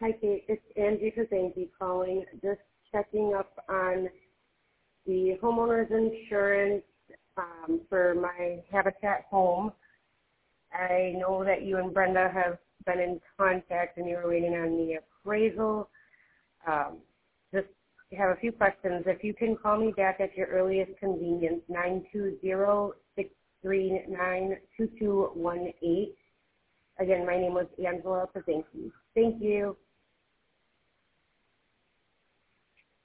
Hi, Kate. It's Angie Kazanki calling. Just checking up on the homeowner's insurance for my Habitat home. I know that you and Brenda have been in contact and you were waiting on the appraisal. Just have a few questions. If you can call me back at your earliest convenience, 920-639-2218. Again, my name was Angela Pazinski. Thank you.